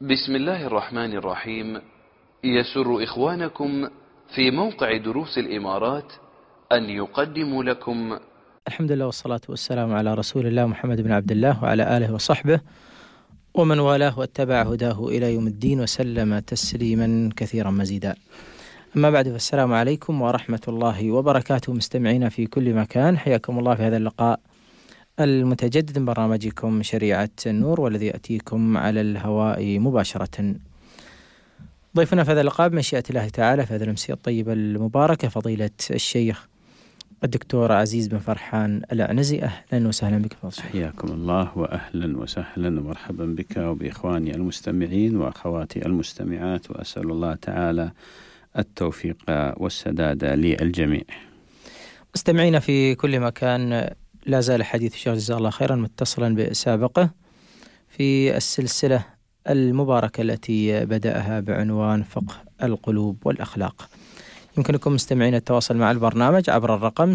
بسم الله الرحمن الرحيم. يسر إخوانكم في موقع دروس الإمارات أن يقدموا لكم الحمد لله والصلاة والسلام على رسول الله محمد بن عبد الله وعلى آله وصحبه ومن والاه واتبع هداه إلى يوم الدين وسلم تسليما كثيرا مزيدا. أما بعد، فالسلام عليكم ورحمة الله وبركاته مستمعين في كل مكان، حياكم الله في هذا اللقاء المتجدد من برنامجكم شريعة النور، والذي يأتيكم على الهواء مباشرة. ضيفنا في هذا اللقاء بمشيئة الله تعالى في هذه الأمسية الطيبة المباركة فضيلة الشيخ الدكتور عزيز بن فرحان الأعنزي. أهلا وسهلا بك فضيلة. حياكم الله وأهلا وسهلا ومرحبا بك وبإخواني المستمعين وأخواتي المستمعات، وأسأل الله تعالى التوفيق والسداد للجميع. مستمعين في كل مكان، لا زال حديث الشيخ جزاه الله خيرا متصلا بسابقه في السلسلة المباركة التي بدأها بعنوان فقه القلوب والأخلاق. يمكنكم مستمعين التواصل مع البرنامج عبر الرقم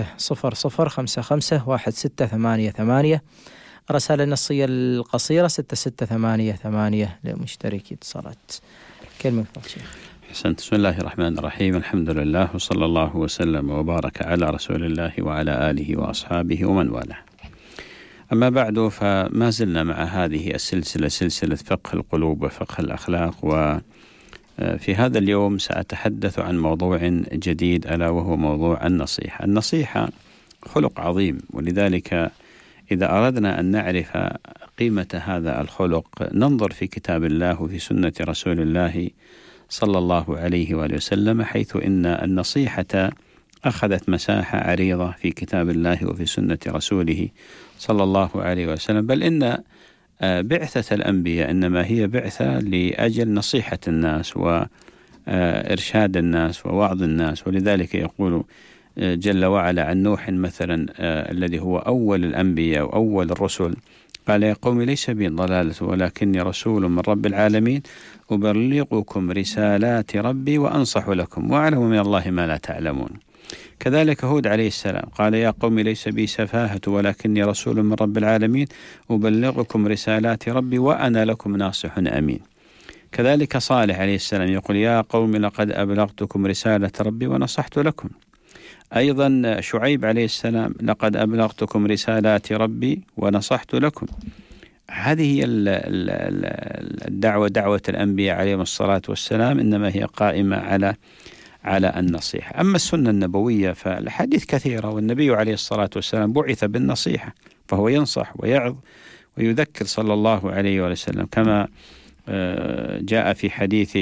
600551688، الرسالة النصية القصيرة 6688 لمشتركي اتصالات. كلمة فضل شيخ. أحسنت. بسم الله الرحمن الرحيم، الحمد لله وصلى الله وسلم وبارك على رسول الله وعلى آله وأصحابه ومن والاه. أما بعد، فما زلنا مع هذه السلسلة، سلسلة فقه القلوب وفقه الأخلاق، وفي هذا اليوم سأتحدث عن موضوع جديد ألا وهو موضوع النصيحة. النصيحة خلق عظيم، ولذلك إذا أردنا أن نعرف قيمة هذا الخلق ننظر في كتاب الله وفي سنة رسول الله صلى الله عليه وآله وسلم، حيث إن النصيحة أخذت مساحة عريضة في كتاب الله وفي سنة رسوله صلى الله عليه وسلم، بل إن بعثة الأنبياء إنما هي بعثة لأجل نصيحة الناس وإرشاد الناس ووعظ الناس. ولذلك يقول جل وعلا عن نوح مثلا الذي هو أول الأنبياء وأول الرسل، قال: يا قوم ليس بي ضلالة ولكني رسول من رب العالمين أبلغكم رسالات ربي وأنصح لكم وأعلم من الله ما لا تعلمون. كذلك هود عليه السلام قال: يا قوم ليس بي سفاهة ولكني رسول من رب العالمين أبلغكم رسالات ربي وأنا لكم ناصح أمين. كذلك صالح عليه السلام يقول: يا قوم لقد أبلغتكم رسالة ربي ونصحت لكم. أيضا شعيب عليه السلام: لقد أبلغتكم رسالات ربي ونصحت لكم. هذه هي الدعوة، دعوة الأنبياء عليهم الصلاة والسلام، إنما هي قائمة على النصيحة. أما السنة النبوية فالحديث كثيرة، والنبي عليه الصلاة والسلام بعث بالنصيحة، فهو ينصح ويعظ ويذكر صلى الله عليه وسلم، كما جاء في حديث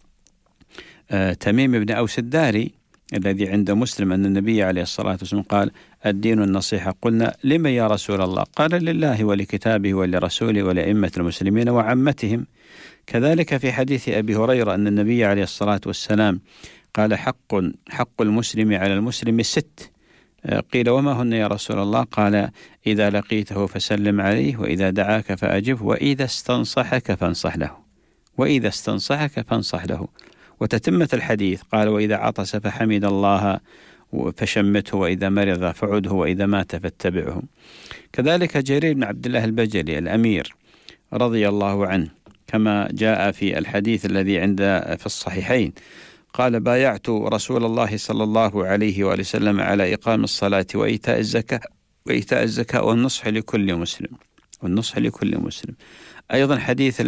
تميم بن أوس الداري الذي عند مسلم أن النبي عليه الصلاة والسلام قال: الدين النصيحة. قلنا: لمن يا رسول الله؟ قال: لله ولكتابه ولرسوله ولأئمة المسلمين وعامتهم. كذلك في حديث أبي هريرة أن النبي عليه الصلاة والسلام قال: حق المسلم على المسلم 6. قيل: وما هن يا رسول الله؟ قال: إذا لقيته فسلم عليه، وإذا دعاك فأجبه، وإذا استنصحك فانصح له، وإذا استنصحك فانصح له. وتتمة الحديث قال: وإذا عطس فحمد الله فشمته، وإذا مرض فعده، وإذا مات فاتبعه. كذلك جرير بن عبد الله البجلي الأمير رضي الله عنه كما جاء في الحديث الذي في الصحيحين قال: بايعت رسول الله صلى الله عليه وآله وسلم على إقام الصلاة وإيتاء الزكاة والنصح لكل مسلم. أيضا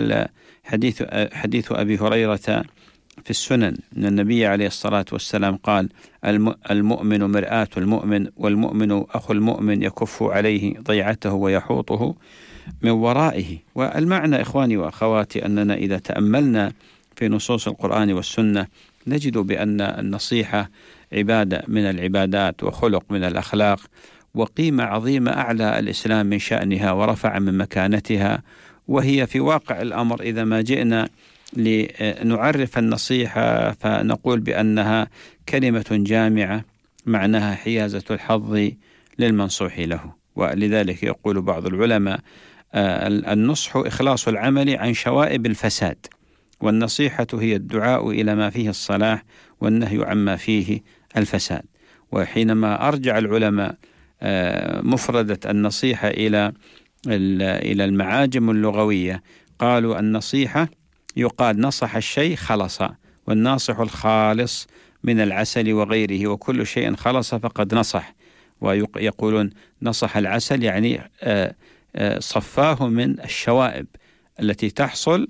حديث أبي هريرة في السنن أن النبي عليه الصلاة والسلام قال: المؤمن مرآة المؤمن، والمؤمن أخو المؤمن يكف عليه ضيعته ويحوطه من ورائه. والمعنى إخواني وأخواتي أننا إذا تأملنا في نصوص القرآن والسنة نجد بأن النصيحة عبادة من العبادات وخلق من الأخلاق وقيمة عظيمة أعلى الإسلام من شأنها ورفع من مكانتها. وهي في واقع الأمر إذا ما جئنا لنعرف النصيحة فنقول بأنها كلمة جامعة معناها حيازة الحظ للمنصوح له. ولذلك يقول بعض العلماء: النصح إخلاص العمل عن شوائب الفساد، والنصيحة هي الدعاء إلى ما فيه الصلاح والنهي عما فيه الفساد. وحينما أرجع العلماء مفردة النصيحة إلى المعاجم اللغوية قالوا: النصيحة يقال نصح الشيء خلص، والناصح الخالص من العسل وغيره، وكل شيء خلص فقد نصح. ويقولون نصح العسل يعني صفاه من الشوائب التي تحصل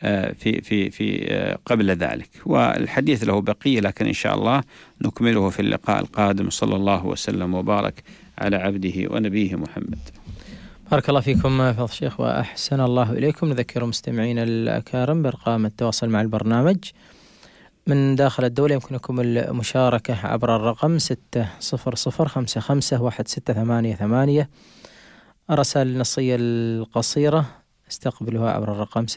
في قبل ذلك. والحديث له بقية، لكن إن شاء الله نكمله في اللقاء القادم. صلى الله وسلم وبارك على عبده ونبيه محمد. بارك الله فيكم فضل الشيخ وأحسن الله إليكم. نذكر مستمعين الأكارم بأرقام التواصل مع البرنامج من داخل الدولة. يمكنكم المشاركة عبر الرقم 600551688. الرسائل النصية القصيرة استقبلها عبر الرقم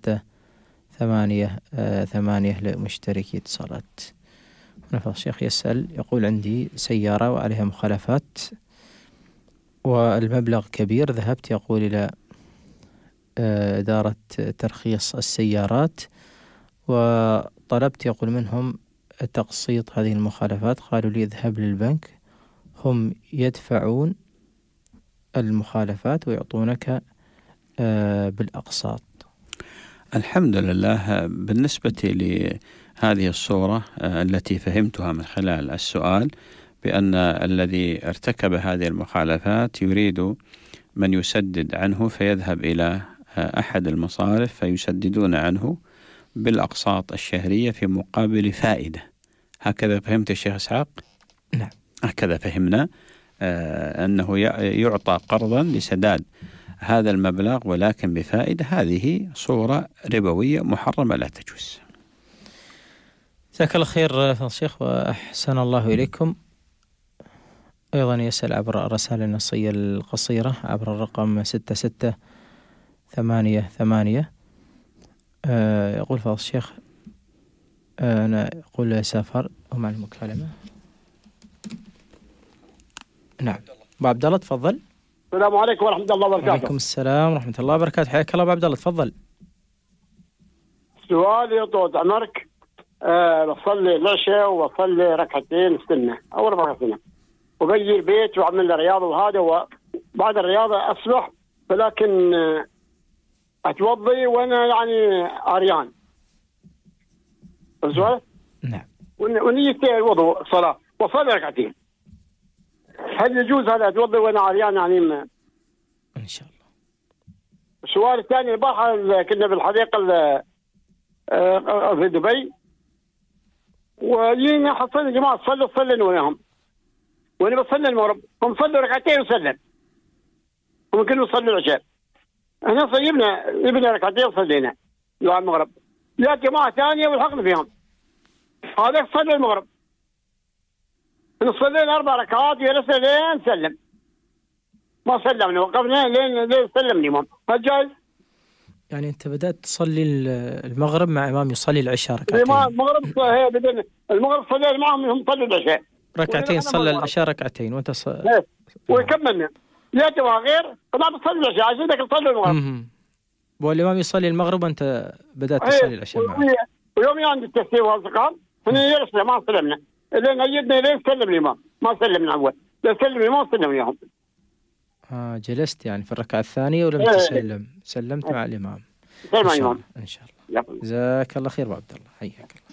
6688 لمشتركي اتصالات. فضل الشيخ يسأل يقول: عندي سيارة وعليها مخالفات والمبلغ كبير، ذهبت يقول إلى إدارة ترخيص السيارات وطلبت يقول منهم تقسيط هذه المخالفات، قالوا لي اذهب للبنك هم يدفعون المخالفات ويعطونك بالأقساط. الحمد لله. بالنسبة لهذه الصورة التي فهمتها من خلال السؤال بأن الذي ارتكب هذه المخالفات يريد من يسدد عنه، فيذهب إلى أحد المصارف فيسددون عنه بالأقساط الشهرية في مقابل فائدة. هكذا فهمت يا شيخ إسحاق؟ نعم، هكذا فهمنا أنه يعطى قرضا لسداد هذا المبلغ ولكن بفائدة. هذه صورة ربوية محرمة لا تجوز. جزاك الله خير فضل الشيخ وأحسن الله إليكم. أيضا يسأل عبر الرسالة النصية القصيرة عبر الرقم 6688. يقول فضل الشيخ أنا أقول سافر ومع المكالمة. نعم أبو عبد الله تفضل. السلام عليكم ورحمة الله وبركاته. وعليكم السلام ورحمة الله وبركاته. حياك الله أبو عبد الله تفضل. سؤالي طول عمرك بصلي العشاء وبصلي ركعتين السنة أو 4 سنة وبجي البيت وأعمل لي رياضة وهذا، وبعد الرياضة أصبح ولكن أتوضي وأنا يعني عريان. السؤال؟ نعم. ونيتي الوضوء صلاة وصلي ركعتين، هل يجوز هذا أتوضي وأنا عريان يعني إن شاء الله. السؤال الثاني: البارحة كنا في الحديقة في دبي وجينا حصلنا جماعة صلوا وياهم، وأنا بصلي المغرب هم صلوا ركعتين وسلم، هم كانوا يصلوا العشاء، احنا صيبنا ركعتين وصلينا دعاء المغرب، جاءت جماعة ثانية والحقنا فيهم، هذا صلوا المغرب، صلينا 4 ركعات وجلسنا لين سلم، ما سلمنا وقفنا لين سلم الإمام. هل جائز؟ يعني أنت بدأت تصلي المغرب مع إمام يصلي العشاء ركعتين. المغرب صلينا معهم هم صلوا العشاء ركعتين، صلى العشاء ركعتين وأنت وكملنا. لا تبغى غير طلعت تصلي العشاء عشان بدك تصلي المغرب. والإمام يصلي المغرب وأنت بدأت تصلي العشاء معه. ويوم عند التسليم والزقام هنا جلسنا ما سلمنا، لين أيدنا لين سلم الإمام ما سلمنا أول، لا سلم الإمام سلم وياهم. جلست يعني في الركعة الثانية ولم تسلم، سلمت مع الإمام. سلم الإمام إن شاء الله. جزاك الله خير أبو عبد الله، حياك الله.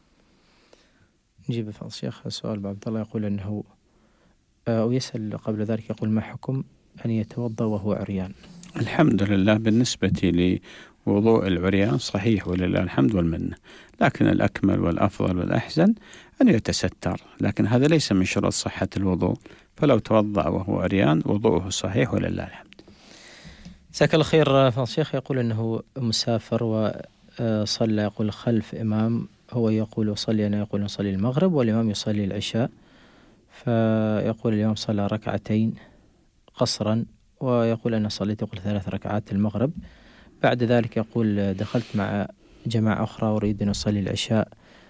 نجيب فضل الشيخ سؤال أبو عبد الله يقول أنه أو يسأل قبل ذلك يقول: ما حكم أن يتوضأ وهو عريان؟ الحمد لله. بالنسبة لوضوء العريان صحيح ولله الحمد والمنة، لكن الأكمل والأفضل والأحسن أن يتستر، لكن هذا ليس من شروط صحة الوضوء، فلو توضأ وهو عريان وضوءه صحيح ولله الحمد. جزاك الله خير فضل الشيخ. يقول أنه مسافر وصلى يقول خلف إمام، هو يقول صلي، أنا يقول نصلي المغرب والإمام يصلي العشاء، فيقول الإمام صلى ركعتين قصرا ويقول أنا صليت يقول 3 ركعات المغرب، بعد ذلك يقول دخلت مع جماعة أخرى أريد أن أصلي العشاء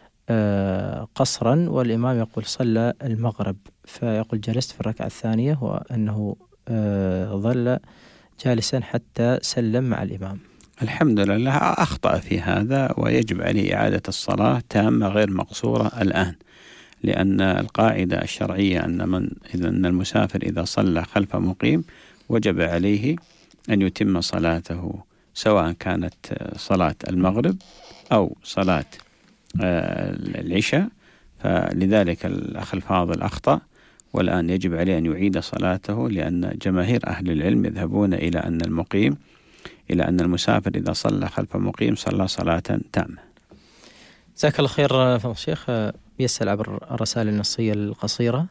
قصرا والإمام يقول صلى المغرب، فيقول جلست في الركعة الثانية وأنه ظل جالسا حتى سلم مع الإمام. الحمد لله. أخطأ في هذا ويجب عليه إعادة الصلاة تامة غير مقصورة الآن، لأن القاعدة الشرعية أن المسافر إذا صلى خلف مقيم وجب عليه أن يتم صلاته سواء كانت صلاة المغرب أو صلاة العشاء. فلذلك الأخ الفاضل أخطأ، والآن يجب عليه أن يعيد صلاته، لأن جماهير أهل العلم يذهبون إلى أن المسافر إذا صلى خلف مقيم صلى صلاة تامة. جزاك الله خير فضل الشيخ. يسأل عبر الرسائل النصية القصيرة.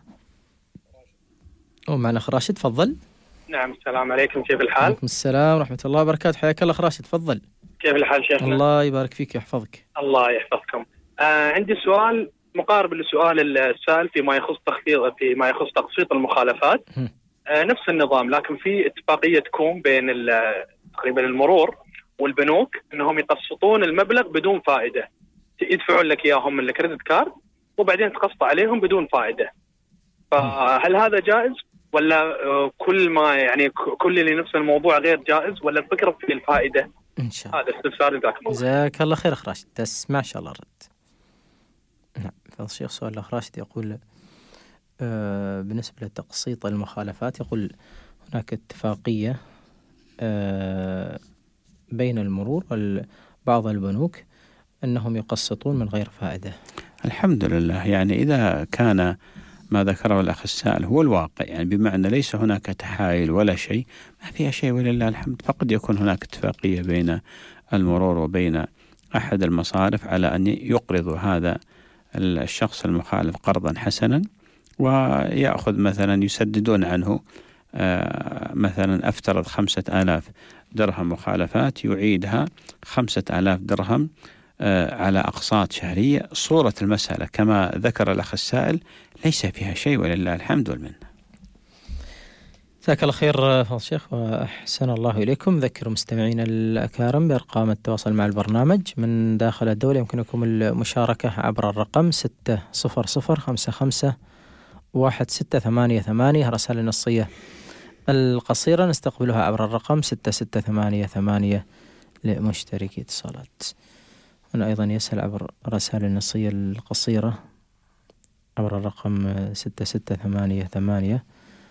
ومعنا أخ راشد، تفضل. نعم، السلام عليكم، كيف الحال؟ عليكم السلام ورحمة الله وبركاته، حياك الله أخ راشد، تفضل. كيف الحال شيخنا؟ الله يبارك فيك ويحفظك. الله يحفظكم. عندي سؤال مقارب لسؤال السائل فيما يخص تقسيط المخالفات. نفس النظام، لكن في اتفاقية تكون بين تقريبا المرور والبنوك انهم يقسطون المبلغ بدون فائدة، يدفعون لك اياهم من الكريدت كارد وبعدين تقسط عليهم بدون فائدة. فهل هذا جائز ولا كل اللي نفس الموضوع غير جائز، ولا الفكرة في الفائدة؟ ان شاء الله. هذا استفسار. جزاك الله خير اخ راشد، تسمع ان شاء الله رد. نعم، فضل الشيخ سؤال الاخ راشد يقول بالنسبة لتقسيط المخالفات، يقول هناك اتفاقية بين المرور وبعض البنوك أنهم يقسطون من غير فائدة. الحمد لله. يعني إذا كان ما ذكره الأخ السائل هو الواقع، يعني بمعنى ليس هناك تحايل ولا شيء، ما فيها شيء ولله الحمد. فقد يكون هناك اتفاقية بين المرور وبين أحد المصارف على أن يقرض هذا الشخص المخالف قرضا حسنا، ويأخذ مثلا يسددون عنه مثلا أفترض 5000 درهم مخالفات، يعيدها 5000 درهم على أقساط شهرية. صورة المسألة كما ذكر الأخ السائل ليس فيها شيء ولله الحمد والمنة. جزاك الله خير فضل الشيخ وأحسن الله إليكم. ذكروا مستمعين الأكارم بأرقام التواصل مع البرنامج من داخل الدولة. يمكنكم المشاركة عبر الرقم 600551688. رسائل النصية القصيرة نستقبلها عبر الرقم 6688 لمشتركي اتصالات. هنا أيضا يسأل عبر رسائل النصية القصيرة عبر الرقم 6688.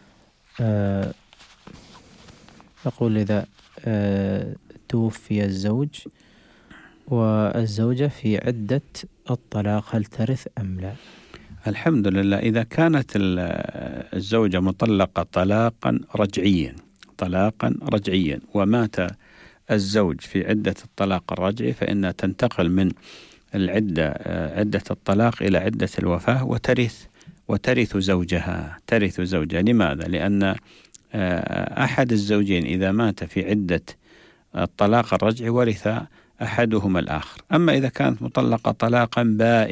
يقول إذا توفي الزوج والزوجة في عدة الطلاق هل ترث أم لا؟ الحمد لله. إذا كانت الزوجة مطلقة طلاقا رجعيا ومات الزوج في عدة الطلاق الرجعي، فإنها تنتقل من عدة الطلاق إلى عدة الوفاة وترث زوجها. لماذا؟ لأن أحد الزوجين إذا مات في عدة الطلاق الرجعي ورث أحدهما الآخر. أما إذا كانت مطلقة طلاقا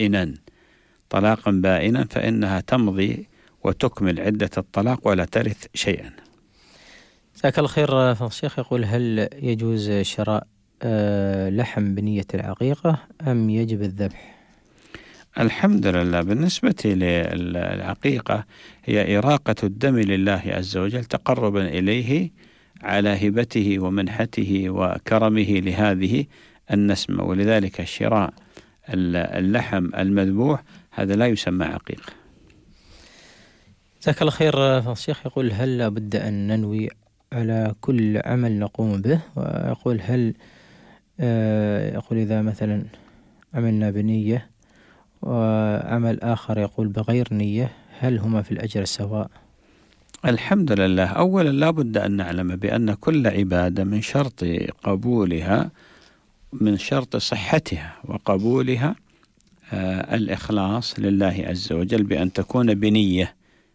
بائنا فإنها تمضي وتكمل عدة الطلاق ولا ترث شيئا. جزاك الله خير فضل الشيخ. يقول هل يجوز شراء لحم بنية العقيقة أم يجب الذبح؟ الحمد لله. بالنسبة للعقيقة هي إراقة الدم لله عز وجل تقربا إليه على هبته ومنحته وكرمه لهذه النسمة، ولذلك شراء اللحم المذبوح هذا لا يسمى عقيقة. جزاك الله خير فضل الشيخ. يقول هل لابد أن ننوي على كل عمل نقوم به؟ ويقول هل يقول إذا مثلا عملنا بنية وعمل آخر يقول بغير نية هل هما في الأجر سواء؟ الحمد لله. أولا لابد أن نعلم بأن كل عبادة من شرط قبولها، من شرط صحتها وقبولها الإخلاص لله عز وجل بأن تكون بنية.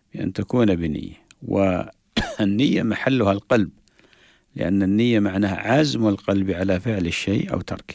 والنية محلها القلب، لأن النية معناها عزم القلب على فعل الشيء أو تركه،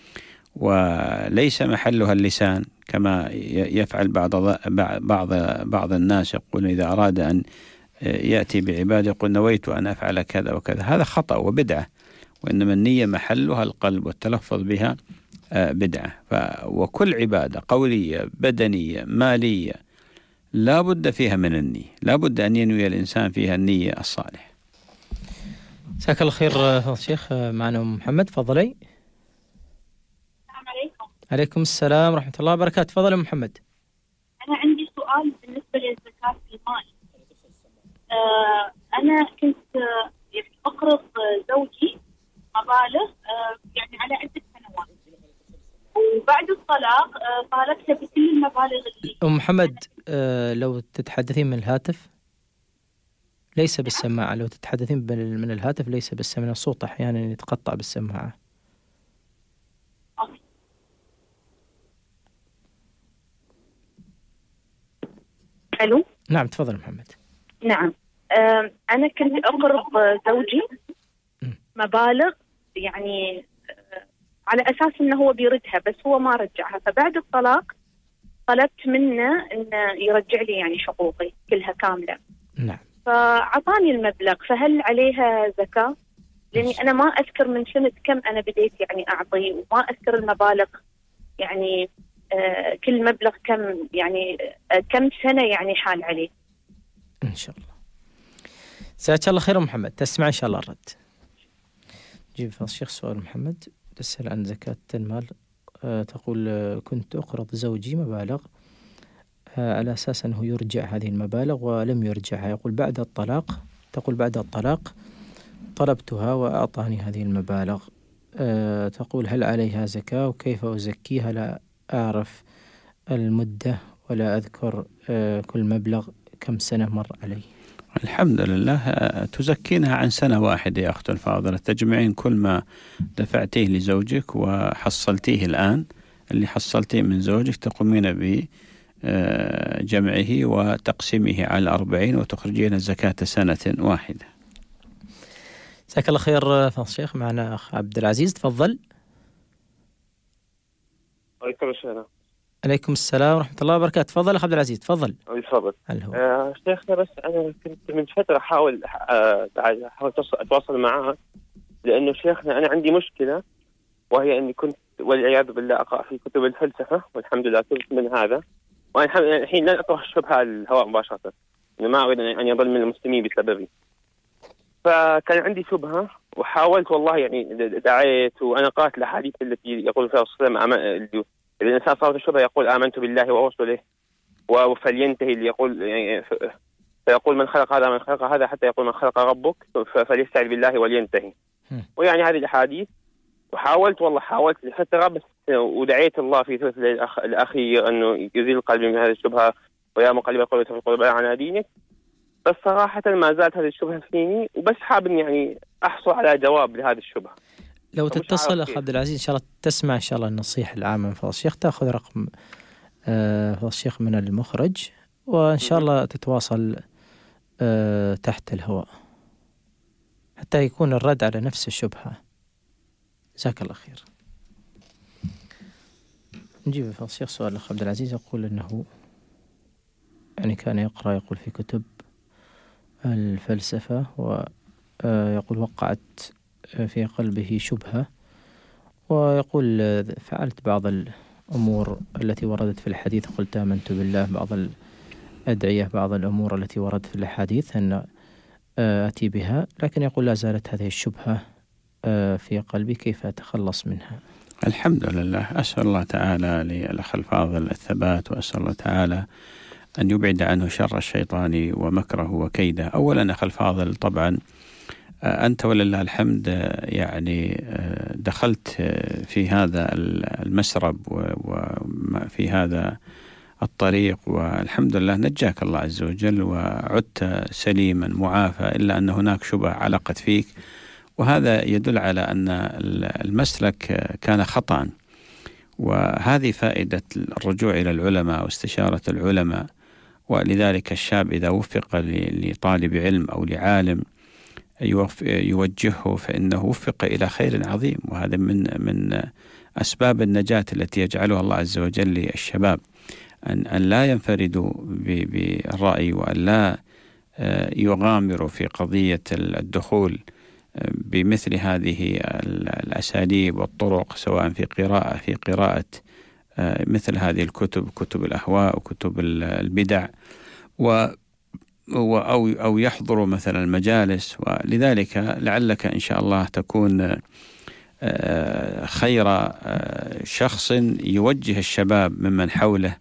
وليس محلها اللسان كما يفعل بعض الناس. يقول إذا أراد أن يأتي بعبادة يقول نويت أن أفعل كذا وكذا، هذا خطأ وبدعة. وإنما النية محلها القلب والتلفظ بها بدعة. وكل عبادة قولية بدنية مالية لا بد فيها من النية، لا بد أن ينوي الإنسان فيها النية الصالحة. جزاك الله خير فضل الشيخ. معنا محمد، تفضلي. السلام عليكم. عليكم السلام ورحمة الله وبركاته. تفضل محمد. أنا عندي سؤال بالنسبة للزكاة في المال. أنا كنت أقرض زوجي مبالغ يعني على عدة سنوات، وبعد الطلاق طالبته بكل المبالغ اللي. أم محمد، لو تتحدثين من الهاتف ليس بالسماعة، لو تتحدثين من الهاتف ليس بالسماعة، الصوت أحيانا يتقطع بالسماعة. ألو. نعم تفضل محمد. نعم، أنا كنت أقرض زوجي مبالغ يعني على أساس أنه هو بيردها، بس هو ما رجعها، فبعد الطلاق طلبت منه أنه يرجع لي يعني حقوقي كلها كاملة. نعم. فأعطاني المبلغ، فهل عليها زكاة؟ لأني أنا ما أذكر من سنة كم أنا بديت يعني أعطي، وما أذكر المبالغ يعني كل مبلغ كم يعني كم سنة يعني حال عليه. إن شاء الله. جزاك الله خير محمد، تسمع إن شاء الله الرد. جيب فضل الشيخ سؤال محمد، تسأل عن زكاة المال. تقول كنت أقرض زوجي مبالغ على أساس أنه يرجع هذه المبالغ ولم يرجعها. يقول بعد الطلاق، تقول بعد الطلاق طلبتها وأعطاني هذه المبالغ. تقول هل عليها زكاة وكيف أزكيها؟ لا أعرف المدة ولا أذكر كل مبلغ كم سنة مر علي. الحمد لله، تزكينها عن سنة واحدة يا أخت الفاضلة، تجمعين كل ما دفعتيه لزوجك وحصلتيه الآن، اللي حصلتيه من زوجك تقومين بجمعه وتقسيمه على 40 وتخرجين زكاة سنة واحدة. جزاك الله خير فضل الشيخ. معنا أخ عبد العزيز، تفضل. عليكم السلام. عليكم السلام ورحمة الله وبركاته. تفضل أخ عبد العزيز، تفضل. تفضل. شيخنا، بس أنا كنت من فترة أحاول أتواصل معها، لأنه شيخنا أنا عندي مشكلة، وهي أني كنت والعياذ بالله أقرأ في كتب الفلسفة، والحمد لله تبت من هذا، وأنا الحين لن أطرح الشبهة على الهواء مباشرة، ما أريد أن يضل من المسلمين بسببي. فكان عندي شبهة وحاولت والله يعني دعيت، وأنا قرأت الأحاديث التي يقول فيها صلى الله عليه وسلم إذا الإنسان صارت الشبهة يقول آمنت بالله ورسله فلينتهي، اللي يقول يعني فيقول من خلق هذا حتى يقول من خلق ربك فليستعذ بالله ولينتهي. ويعني هذه الأحاديث، وحاولت لفترة بس، ودعيت الله في ثلث الأخير أنه يزيل قلبي من هذه الشبهة، ويا مقلب القلوب ثبت قلوبنا على دينك. بس صراحة ما زالت هذه الشبهة فيني، وبس حاب يعني أحصل على جواب لهذه الشبهة. لو تتصل أخ عبد العزيز إن شاء الله تسمع إن شاء الله النصيحة العامة من فضل الشيخ، تأخذ رقم فضل الشيخ من المخرج، وإن شاء الله تتواصل تحت الهواء حتى يكون الرد على نفس الشبهة. جزاك الله خير. نجيب فضل الشيخ سؤال الأخ عبد العزيز، يقول أنه يعني كان يقرأ يقول في كتب الفلسفة، ويقول وقعت في قلبه شبهة، ويقول فعلت بعض الأمور التي وردت في الحديث، قلت آمنت بالله، بعض الأدعية، بعض الأمور التي وردت في الحديث أن أتي بها، لكن يقول لا زالت هذه الشبهة في قلبي، كيف أتخلص منها؟ الحمد لله، أسأل الله تعالى للأخ الفاضل الثبات، وأسأل الله تعالى أن يبعد عنه شر الشيطان ومكره وكيده. أولا أخ الفاضل، طبعا أنت ولله الحمد يعني دخلت في هذا المسرب وفي هذا الطريق، والحمد لله نجاك الله عز وجل وعدت سليما معافى، إلا أن هناك شبهة علقت فيك، وهذا يدل على أن المسلك كان خطأ. وهذه فائدة الرجوع إلى العلماء واستشارة العلماء. ولذلك الشاب إذا وفق لطالب علم أو لعالم يوجهه فإنه وفق إلى خير عظيم، وهذا من أسباب النجاة التي يجعلها الله عز وجل للشباب، أن لا ينفردوا بالرأي، وأن لا يغامروا في قضية الدخول بمثل هذه الأساليب والطرق، سواء في قراءة مثل هذه الكتب، كتب الأهواء وكتب البدع، أو يحضروا مثلا المجالس. ولذلك لعلك إن شاء الله تكون خير شخص يوجه الشباب ممن حوله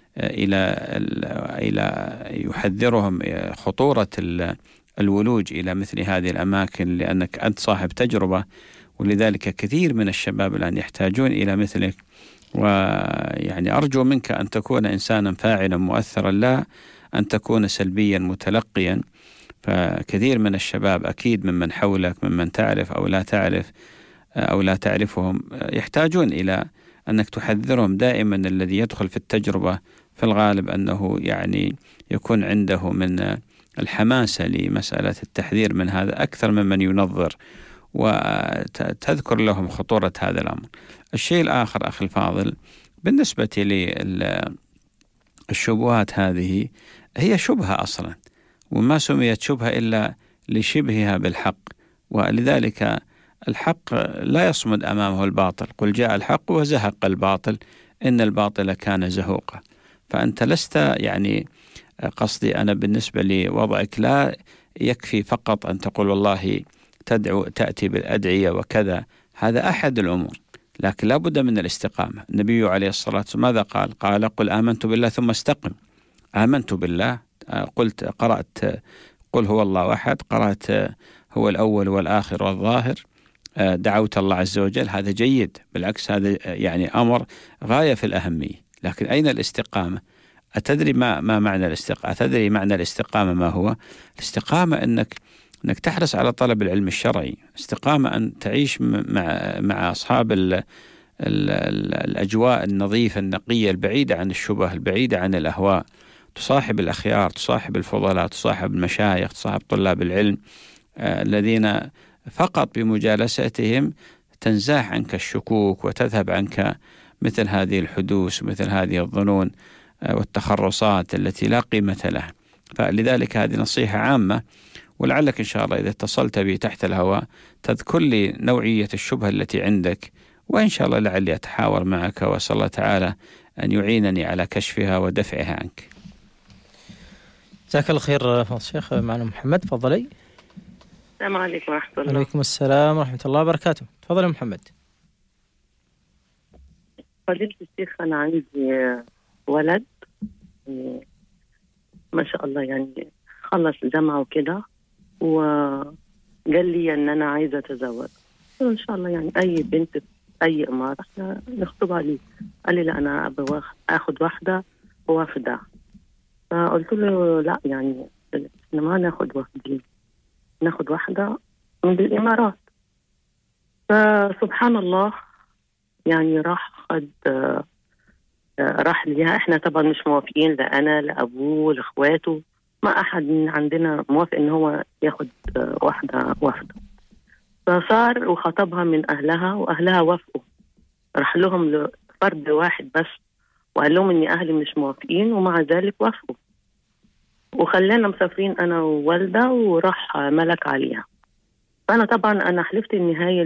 إلى يحذرهم خطورة الولوج إلى مثل هذه الأماكن، لأنك أنت صاحب تجربة، ولذلك كثير من الشباب الآن يحتاجون إلى مثلك. ويعني أرجو منك أن تكون إنسانا فاعلا مؤثرا، لا أن تكون سلبيا متلقيا. فكثير من الشباب أكيد ممن حولك، ممن تعرف أو لا تعرف أو لا تعرفهم، يحتاجون إلى أنك تحذرهم دائما. الذي يدخل في التجربة في الغالب أنه يعني يكون عنده من الحماسة لمسألة التحذير من هذا أكثر ممن ينظر، وتذكر لهم خطورة هذا الأمر. الشيء الآخر أخي الفاضل، بالنسبة للشبهات هذه، هي شبهة أصلا، وما سميت شبهة إلا لشبهها بالحق، ولذلك الحق لا يصمد أمامه الباطل. قل جاء الحق وزهق الباطل إن الباطل كان زهوقا. فأنت لست يعني قصدي أنا بالنسبة لوضعك لا يكفي فقط أن تقول والله تأتي بالأدعية وكذا، هذا أحد الأمور، لكن لا بد من الاستقامة. النبي عليه الصلاة والسلام ماذا قال؟ قال قل آمنت بالله ثم استقم. آمنت بالله، قرأت قل هو الله أحد، قرأت هو الأول والآخر والظاهر، دعوت الله عز وجل، هذا جيد، بالعكس هذا يعني أمر غاية في الأهمية. لكن أين الاستقامة؟ أتدري ما معنى الاستقامة؟ أتدري معنى الاستقامة ما هو؟ الاستقامة أنك تحرص على طلب العلم الشرعي، استقامة أن تعيش مع أصحاب الأجواء النظيفة النقية البعيدة عن الشبه، البعيدة عن الأهواء، تصاحب الأخيار، تصاحب الفضلاء، تصاحب المشايخ، تصاحب طلاب العلم الذين فقط بمجالستهم تنزاح عنك الشكوك وتذهب عنك مثل هذه الحدوث ومثل هذه الظنون والتخرصات التي لا قيمة لها. فلذلك هذه نصيحة عامة، ولعلك إن شاء الله إذا اتصلت بي تحت الهواء تذكر لي نوعية الشبهة التي عندك، وإن شاء الله لعلي أتحاور معك، وأسأل الله تعالى أن يعينني على كشفها ودفعها عنك. جزاك الله خير فضل الشيخ. معنا محمد، تفضلي. السلام عليكم ورحمة الله. وعليكم السلام ورحمة الله وبركاته. تفضل محمد. فضيلة الشيخ، أنا عندي ولد ما شاء الله يعني خلص جامعة وكده، وقال لي أن أنا عايزة أتزوج. إن شاء الله يعني أي بنت أي إمارة إحنا نخطبها لي. قال لي لا أنا أبغى أخذ واحدة وافدة. فقلت له لا، يعني إحنا ما ناخذ وافدين، ناخذ واحدة من الإمارات. فسبحان الله يعني راح ليها. احنا طبعا مش موافقين، لا انا لا ابوه لا اخواته، ما احد عندنا موافق ان هو ياخد واحده وافده. فصار وخطبها من اهلها، واهلها وافقوا. راح لهم فرد واحد بس وقال لهم اني اهلي مش موافقين، ومع ذلك وافقوا. وخلانا مسافرين انا ووالده، وراح ملك عليها. فانا طبعا انا حلفت ان هاي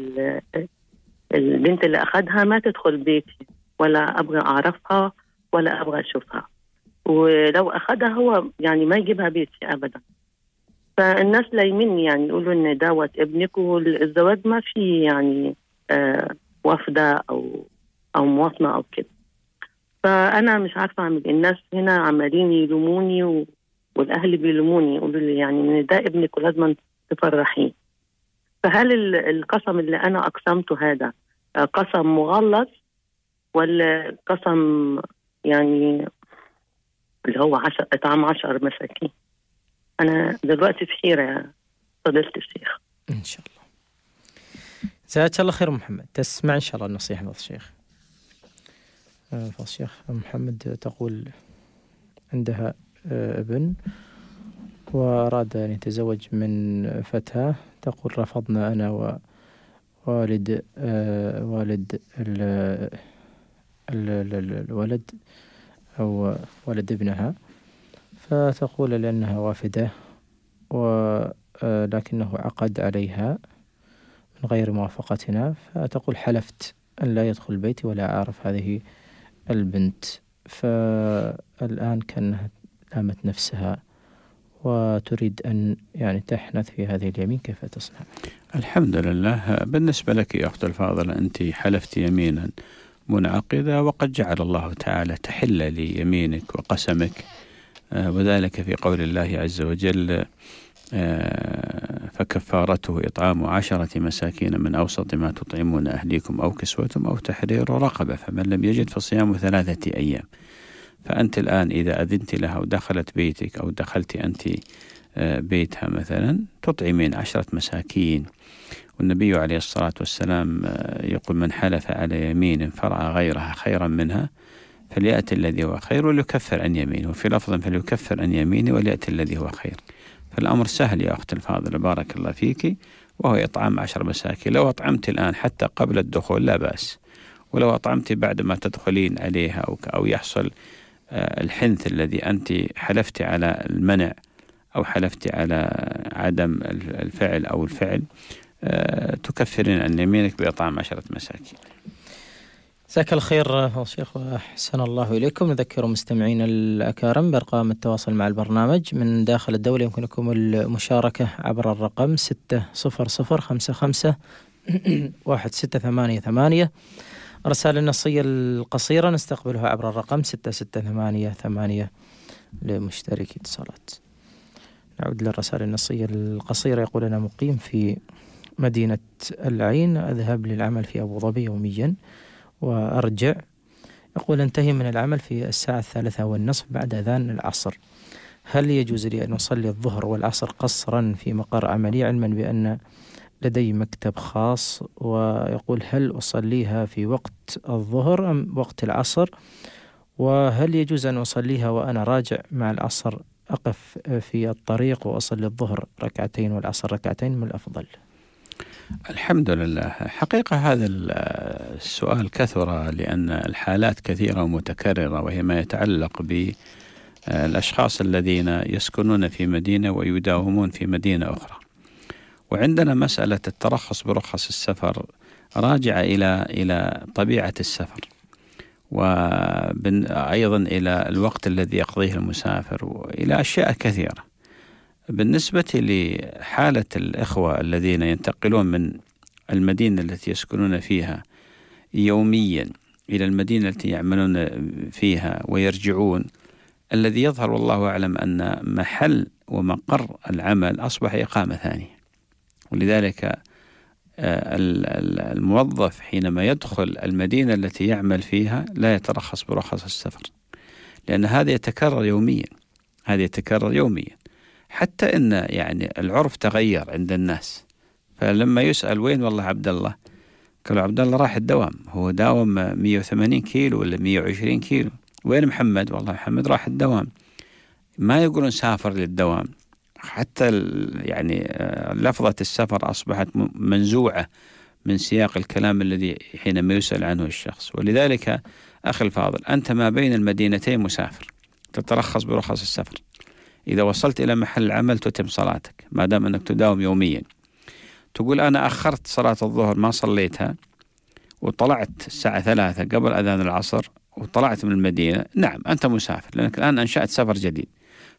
البنت اللي اخذها ما تدخل بيتي، ولا ابغى اعرفها ولا ابغى اشوفها، ولو اخذها هو يعني ما يجيبها بيتي ابدا. فالناس لايمني يعني يقولوا ان دوت ابنك، والزواج ما في يعني وفده او مواطنه او كده. فانا مش عارفه اعمل. الناس هنا عمالين يلوموني والاهل بيلوموني، يقولوا لي يعني ان ده ابنك ولازم تفرحيه. فهل القسم اللي انا اقسمته هذا قسم مغلظ، ولا قسم يعني اللي هو إطعام 10 مساكين؟ أنا دلوقتي في حيرة يا فضيلة الشيخ. إن شاء الله. جزاك الله خير محمد. تسمع إن شاء الله النصيحة من الشيخ. فضيلة الشيخ محمد تقول عندها ابن وأراد أن يتزوج من فتاة، تقول رفضنا أنا ووالد الولد أو ولد ابنها. فتقول لأنها وافدة ولكنه عقد عليها من غير موافقتنا، فتقول حلفت أن لا يدخل بيتي ولا أعرف هذه البنت. فالآن كأنها لامت نفسها وتريد أن يعني تحنث في هذه اليمين، كيف تصنع؟ الحمد لله. بالنسبة لك يا أخت الفاضلة، أنت حلفت يمينا منعقدة، وقد جعل الله تعالى تحل ليمينك وقسمك، وذلك في قول الله عز وجل فكفارته إطعام 10 مساكين من أوسط ما تطعمون أهليكم أو كسوتهم أو تحرير رقبة، فمن لم يجد فصيام 3 أيام. فأنت الآن إذا أذنت لها ودخلت بيتك أو دخلت أنت بيتها مثلا تطعمين 10 مساكين. والنبي عليه الصلاة والسلام يقول: من حلف على يمين فرع غيرها خيرا منها فليأتي الذي هو خير وليكفر عن يمينه، وفي لفظ فليكفر عن يمينه وليأتي الذي هو خير. فالأمر سهل يا أخت الفاضلة، بارك الله فيك، وهو إطعام 10 مساكين. لو أطعمت الآن حتى قبل الدخول لا بأس، ولو أطعمت بعد ما تدخلين عليها أو يحصل الحنث الذي أنت حلفت على المنع أو حلفت على عدم الفعل أو الفعل، تكفرين عن يمينك بإطعام 10 مساكين. جزاك الخير شيخ وأحسن الله إليكم. نذكر مستمعين الأكارم بأرقام التواصل مع البرنامج من داخل الدولة. يمكنكم المشاركة عبر الرقم 600551688. الرسائل النصية القصيرة نستقبلها عبر الرقم 6688 لمشتركي اتصالات. نعود للرسائل النصية القصيرة. يقول: أنا مقيم في مدينة العين، أذهب للعمل في أبو ظبي يوميا وأرجع. يقول: أنتهي من العمل في الساعة 3:30 بعد أذان العصر. هل يجوز لي أن أصلي الظهر والعصر قصرا في مقر عملي، علما بأن لدي مكتب خاص؟ ويقول: هل أصليها في وقت الظهر أم وقت العصر؟ وهل يجوز أن أصليها وأنا راجع مع العصر، أقف في الطريق وأصلي الظهر 2 والعصر 2 من الأفضل؟ الحمد لله. حقيقة هذا السؤال كثر لأن الحالات كثيرة ومتكررة، وهي ما يتعلق بالأشخاص الذين يسكنون في مدينة ويداومون في مدينة أخرى. وعندنا مسألة الترخص برخص السفر راجعة إلى طبيعة السفر، وأيضا إلى الوقت الذي يقضيه المسافر، وإلى أشياء كثيرة. بالنسبة لحالة الإخوة الذين ينتقلون من المدينة التي يسكنون فيها يوميا إلى المدينة التي يعملون فيها ويرجعون، الذي يظهر والله أعلم أن محل ومقر العمل أصبح إقامة ثانية. ولذلك الموظف حينما يدخل المدينة التي يعمل فيها لا يترخص برخص السفر، لأن هذا يتكرر يوميا. حتى إن يعني العرف تغير عند الناس، فلما يسأل: وين والله عبد الله؟ قالوا: عبد الله راح الدوام، هو داوم 180 كيلو ولا 120 كيلو. وين محمد؟ والله محمد راح الدوام. ما يقولون سافر للدوام. حتى يعني لفظة السفر أصبحت منزوعة من سياق الكلام الذي حينما يسأل عنه الشخص. ولذلك أخي الفاضل، أنت ما بين المدينتين مسافر، تترخص برخص السفر. إذا وصلت إلى محل العمل تتم صلاتك ما دام أنك تداوم يوميا. تقول: أنا أخرت صلاة الظهر ما صليتها وطلعت الساعة 3 قبل أذان العصر وطلعت من المدينة، نعم أنت مسافر، لأنك الآن أنشأت سفر جديد.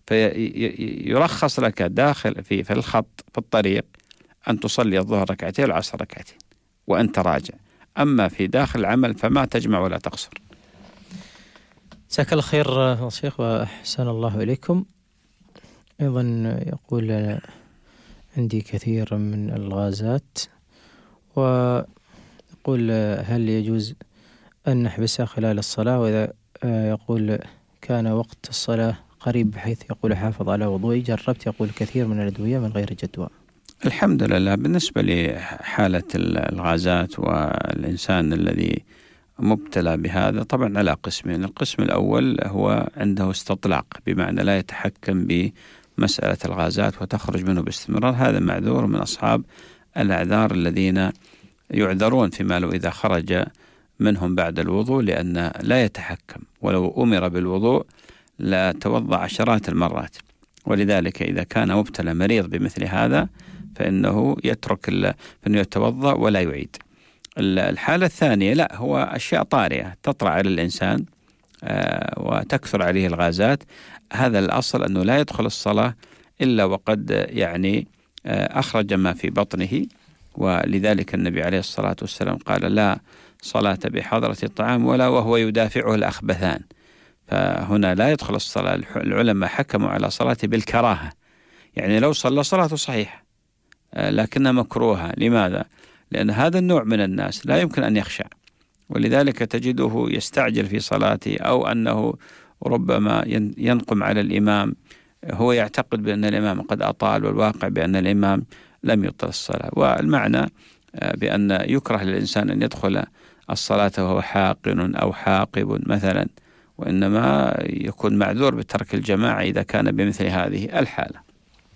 فيرخص لك داخل في الخط في الطريق أن تصلي الظهر 2 والعصر 2 وأنت راجع. أما في داخل العمل فما تجمع ولا تقصر. جزاك الله خير شيخ وأحسن الله إليكم. أيضا يقول: عندي كثير من الغازات، ويقول: هل يجوز أن نحبسها خلال الصلاة؟ وإذا يقول كان وقت الصلاة قريب بحيث يقول حافظ على وضوئي، جربت يقول كثير من الأدوية من غير جدوى. الحمد لله. بالنسبة لحالة الغازات والإنسان الذي مبتلى بهذا طبعا على قسمين. القسم الأول هو عنده استطلاق، بمعنى لا يتحكم بمسألة الغازات وتخرج منه باستمرار، هذا معذور من أصحاب الأعذار الذين يعذرون فيما لو إذا خرج منهم بعد الوضوء، لأن لا يتحكم، ولو أمر بالوضوء لا توضأ عشرات المرات. ولذلك إذا كان مبتلى مريض بمثل هذا فإنه فإنه يتوضأ ولا يعيد. الحالة الثانية لا، هو أشياء طارئة تطرأ على الإنسان وتكثر عليه الغازات، هذا الأصل أنه لا يدخل الصلاة إلا وقد يعني أخرج ما في بطنه. ولذلك النبي عليه الصلاة والسلام قال: لا صلاة بحضرة الطعام ولا وهو يدافعه الأخبثان. فهنا لا يدخل الصلاة. العلماء حكموا على صلاته بالكراهة، يعني لو صلى صلاته صحيحة لكنها مكروهة. لماذا؟ لأن هذا النوع من الناس لا يمكن أن يخشع، ولذلك تجده يستعجل في صلاته، أو أنه ربما ينقم على الإمام، هو يعتقد بأن الإمام قد أطال، والواقع بأن الإمام لم يطل الصلاة. والمعنى بأن يكره للإنسان أن يدخل الصلاة وهو حاقن أو حاقب مثلا، وإنما يكون معذور بترك الجماعة إذا كان بمثل هذه الحالة.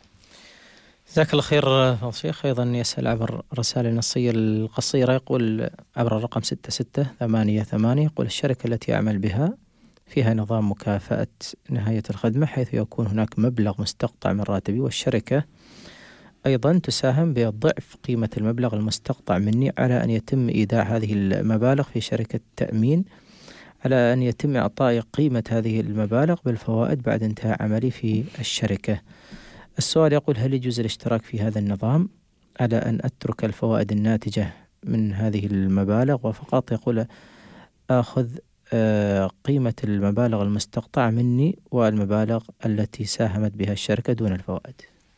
جزاك الله خير فضل الشيخ. أيضا يسأل عبر الرسالة النصية القصيرة، يقول عبر الرقم 6688، يقول الشركة التي أعمل بها فيها نظام مكافأة نهاية الخدمة، حيث يكون هناك مبلغ مستقطع من راتبي، والشركة أيضا تساهم بضعف قيمة المبلغ المستقطع مني، على أن يتم إيداع هذه المبالغ في شركة تأمين، على أن يتم إعطاء قيمة هذه المبالغ بالفوائد بعد انتهاء عملي في الشركة. السؤال يقول: هل يجوز الاشتراك في هذا النظام على أن أترك الفوائد الناتجة من هذه المبالغ، وفقط يقول أخذ قيمة المبالغ المستقطعة مني والمبالغ التي ساهمت بها الشركة دون الفوائد؟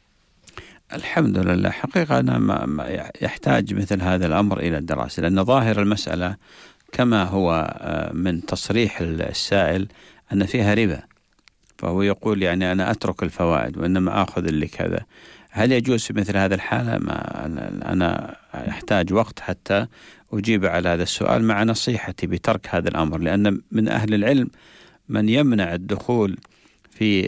الحمد لله. حقيقة أنا ما يحتاج مثل هذا الأمر إلى الدراسة، لأن ظاهر المسألة كما هو من تصريح السائل أن فيها ربا، فهو يقول يعني أنا أترك الفوائد وإنما أخذ اللي كذا. هل يجوز في مثل هذا الحالة؟ أنا أحتاج وقت حتى أجيب على هذا السؤال، مع نصيحتي بترك هذا الأمر، لأن من أهل العلم من يمنع الدخول في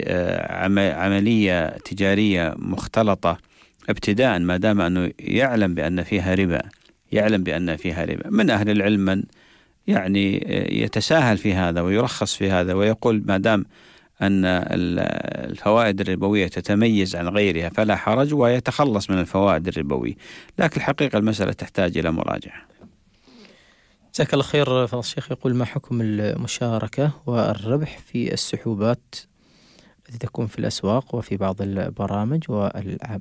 عملية تجارية مختلطة ابتداء ما دام أنه يعلم بأن فيها ربا، من أهل العلم من يعني يتساهل في هذا ويرخص في هذا، ويقول ما دام أن الفوائد الربوية تتميز عن غيرها فلا حرج، ويتخلص من الفوائد الربوية. لكن الحقيقة المسألة تحتاج إلى مراجعة. جزاك الله خير فضل الشيخ. يقول: ما حكم المشاركة والربح في السحوبات التي تكون في الأسواق وفي بعض البرامج والألعاب؟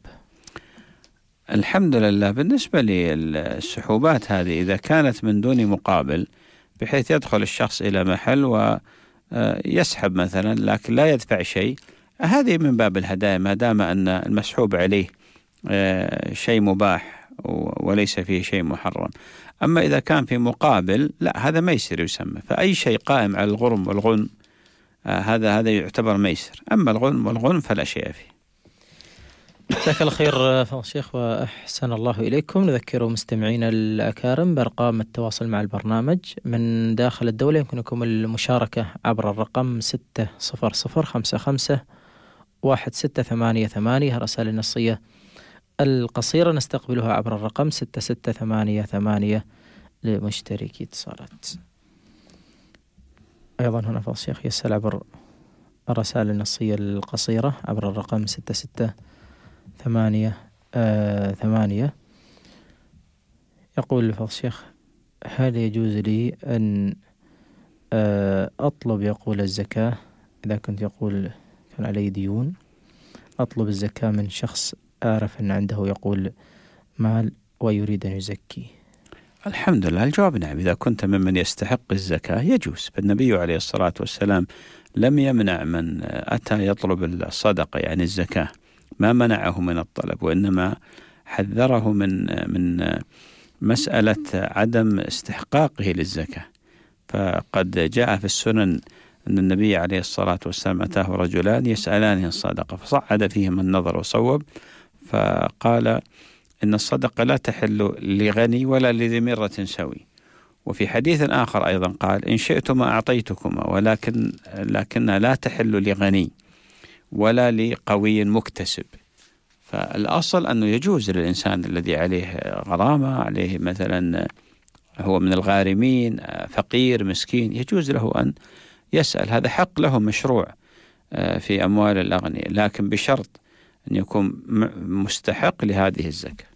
الحمد لله. بالنسبة للسحوبات هذه إذا كانت من دون مقابل، بحيث يدخل الشخص إلى محل ويسحب مثلا لكن لا يدفع شيء، هذه من باب الهدايا ما دام أن المسحوب عليه شيء مباح وليس فيه شيء محرم. أما إذا كان في مقابل لا، هذا ميسر يسمى. فأي شيء قائم على الغرم والغنم هذا يعتبر ميسر. أما الغنم والغنم فلا شيء فيه. جزاك الله خير فضل الشيخ وأحسن الله إليكم. نذكر مستمعينا الأكارم بأرقام التواصل مع البرنامج من داخل الدولة. يمكنكم المشاركة عبر الرقم 600551688. الرسائل النصية القصيرة نستقبلها عبر الرقم 6688 لمشتركي اتصالات. أيضا هنا فضل الشيخ يسأل عبر الرسائل النصية القصيرة عبر الرقم 6688. يقول فضل الشيخ: هل يجوز لي أن أطلب يقول الزكاة إذا كنت يقول كان علي ديون، أطلب الزكاة من شخص أعرف أن عنده يقول مال ويريد أن يزكي؟ الحمد لله. الجواب نعم. إذا كنت ممن يستحق الزكاة يجوز. فالنبي عليه الصلاة والسلام لم يمنع من أتى يطلب الصدقة يعني الزكاة، ما منعه من الطلب، وإنما حذره من مسألة عدم استحقاقه للزكاة. فقد جاء في السنن أن النبي عليه الصلاة والسلام أتاه رجلان يسألانه الصدقة، فصعد فيهم النظر وصوب، فقال إن الصدقة لا تحل لغني ولا لذي مرة سوي. وفي حديث آخر أيضا قال: إن شئتما أعطيتكما لكن لا تحل لغني ولا لقوي مكتسب. فالأصل أنه يجوز للإنسان الذي عليه غرامة، عليه مثلا هو من الغارمين، فقير مسكين، يجوز له أن يسأل. هذا حق له مشروع في أموال الأغنياء، لكن بشرط أن يكون مستحق لهذه الزكاة.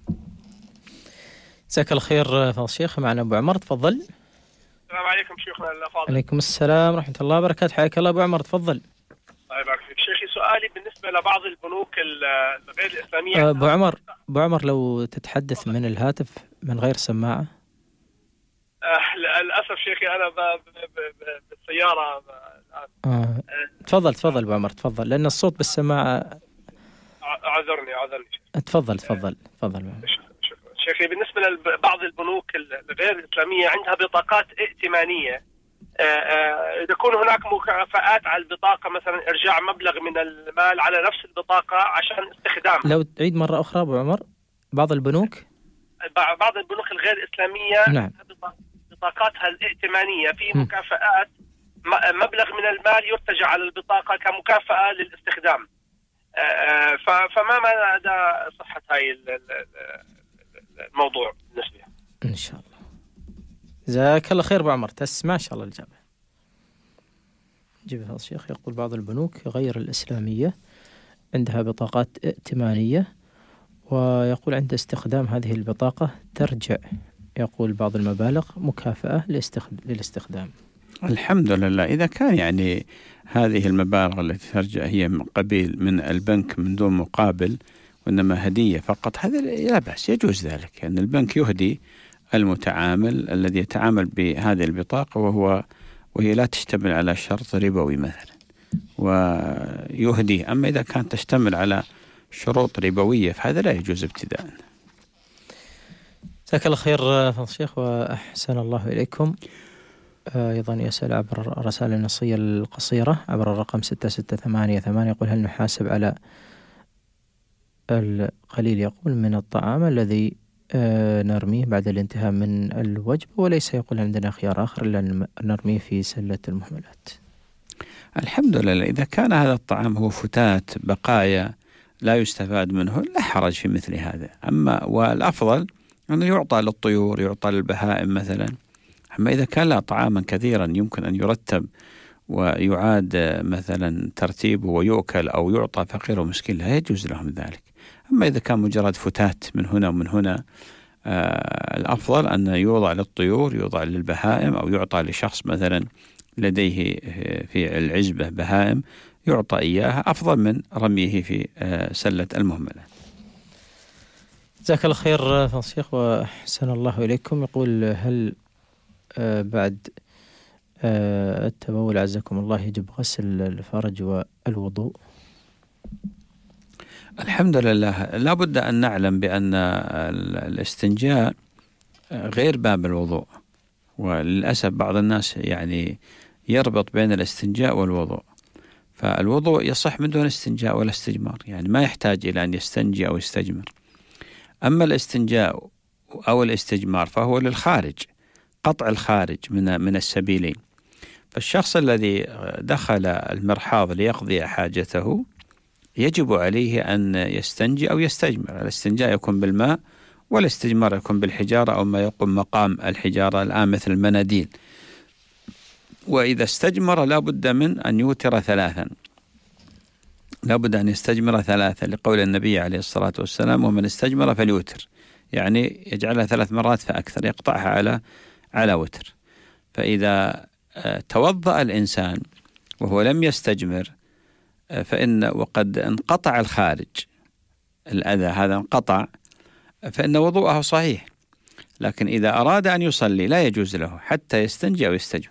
جزاك الله خير فضل الشيخ. معنا أبو عمر، تفضل. السلام عليكم شيخنا الفاضل. عليكم السلام ورحمة الله وبركاته. حياك الله أبو عمر، تفضل. الله يبارك فيك شيخي. سؤالي بالنسبة لبعض البنوك الغير الإسلامية. أبو عمر لو تتحدث من الهاتف من غير سماعة. للأسف شيخي أنا بالسيارة الآن. تفضل أبو عمر، تفضل، لأن الصوت بالسماعة اعذرني تفضل. شيخي، بالنسبة لبعض البنوك الغير الإسلامية عندها بطاقات ائتمانية، تكون هناك مكافآت على البطاقة، مثلا إرجاع مبلغ من المال على نفس البطاقة عشان استخدام. لو تعيد مرة أخرى أبو عمر، بعض البنوك الغير إسلامية، نعم، بطاقاتها الائتمانية في مكافآت، مبلغ من المال يرتجى على البطاقة كمكافأة للاستخدام. فما مدى صحة هاي الموضوع بالنسبة؟ إن شاء الله. جزاك الله خير أبو عمر، تسمع إن شاء الله الإجابة. جيبها الشيخ. يقول بعض البنوك غير الإسلامية عندها بطاقات ائتمانية، ويقول عند استخدام هذه البطاقة ترجع، يقول بعض المبالغ مكافأة للاستخدام. الحمد لله. إذا كان يعني هذه المبالغ التي ترجع هي من قبيل من البنك من دون مقابل وإنما هدية فقط، هذا لا بأس، يجوز ذلك، أن البنك يهدي المتعامل الذي يتعامل بهذه البطاقة وهي لا تشتمل على شرط ربوي مثلا، ويهديه. أما إذا كانت تشتمل على شروط ربوية فهذا لا يجوز ابتداء. جزاك الله خير فضل الشيخ وأحسن الله إليكم. أيضا يسأل عبر الرسائل النصية القصيرة عبر الرقم 6688، يقول هل نحاسب على القليل، يقول من الطعام الذي نرميه بعد الانتهاء من الوجبة، وليس يقول عندنا خيار آخر إلا نرميه في سلة المهملات؟ الحمد لله. إذا كان هذا الطعام هو فتات بقايا لا يستفاد منه لا حرج في مثل هذا. أما والأفضل أنه يعطى للطيور، يعطى للبهائم مثلا. أما إذا كان لا طعاما كثيرا يمكن أن يرتب ويعاد مثلا ترتيبه ويؤكل أو يعطى فقير ومسكين لا يجوز لهم ذلك. أما إذا كان مجرد فتات من هنا ومن هنا، الأفضل أن يوضع للطيور، يوضع للبهائم، أو يعطى لشخص مثلا لديه في العزبة بهائم يعطى إياها، أفضل من رميه في سلة المهملات. جزاك الله خير فضل الشيخ وأحسن الله إليكم. يقول هل بعد التبول عزكم الله يجب غسل الفرج والوضوء؟ الحمد لله. لا بد أن نعلم بأن الاستنجاء غير باب الوضوء، وللأسف بعض الناس يعني يربط بين الاستنجاء والوضوء. فالوضوء يصح من دون استنجاء ولا استجمار، يعني ما يحتاج إلى أن يستنجي أو يستجمر. أما الاستنجاء أو الاستجمار فهو للخارج، قطع الخارج من السبيلين. فالشخص الذي دخل المرحاض ليقضي حاجته يجب عليه أن يستنجي أو يستجمر. الاستنجاء يكون بالماء، والاستجمار يكون بالحجارة أو ما يقوم مقام الحجارة الآن مثل المناديل. وإذا استجمر لا بد من أن يوتر 3، لا بد أن يستجمر 3 لقول النبي عليه الصلاة والسلام ومن استجمر فليوتر، يعني يجعلها 3 مرات فأكثر، يقطعها على وتر. فإذا توضأ الإنسان وهو لم يستجمر وقد انقطع الخارج، الأذى هذا انقطع، فإن وضوءه صحيح. لكن إذا أراد أن يصلي لا يجوز له حتى يستنجي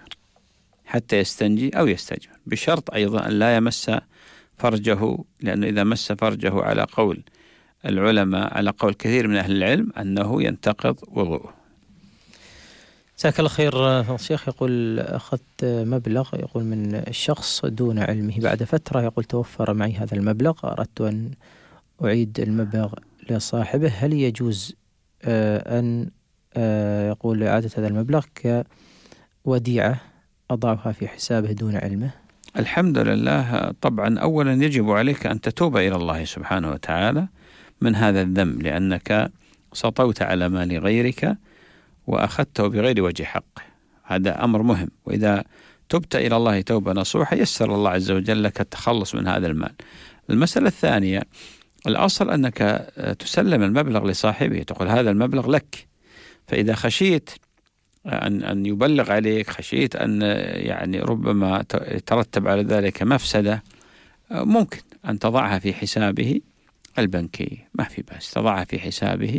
أو يستجمر، بشرط أيضا أن لا يمس فرجه، لأنه إذا مس فرجه على قول العلماء، على قول كثير من أهل العلم، أنه ينتقض وضوءه. جزاك الله خير فضل الشيخ. يقول أخذت مبلغ، يقول من الشخص دون علمه، بعد فترة يقول توفر معي هذا المبلغ، أردت أن أعيد المبلغ لصاحبه، هل يجوز أن يقول إعادة هذا المبلغ كوديعة أضعها في حسابه دون علمه؟ الحمد لله. طبعا أولا يجب عليك أن تتوب إلى الله سبحانه وتعالى من هذا الذنب، لأنك سطوت على مال غيرك وأخذته بغير وجه حق، هذا أمر مهم. وإذا تبت إلى الله توبة نصوحة يسر الله عز وجل لك التخلص من هذا المال. المسألة الثانية، الأصل أنك تسلم المبلغ لصاحبه، تقول هذا المبلغ لك. فإذا خشيت أن يبلغ عليك، خشيت أن يعني ربما يترتب على ذلك مفسدة، ممكن أن تضعها في حسابه البنكي، ما في بأس، تضعها في حسابه